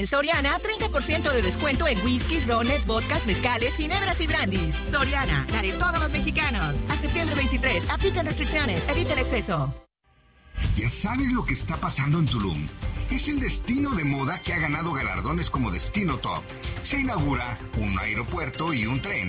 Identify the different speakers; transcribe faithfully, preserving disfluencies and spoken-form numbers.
Speaker 1: Soriana, treinta por ciento de descuento en whiskies, rones, vodkas, mezcales, ginebras y brandies. Soriana, la de todos los mexicanos. A septiembre veintitrés, aplican restricciones, evita el exceso.
Speaker 2: ¿Ya sabes lo que está pasando en Tulum? Es el destino de moda que ha ganado galardones como Destino Top. Se inaugura un aeropuerto y un tren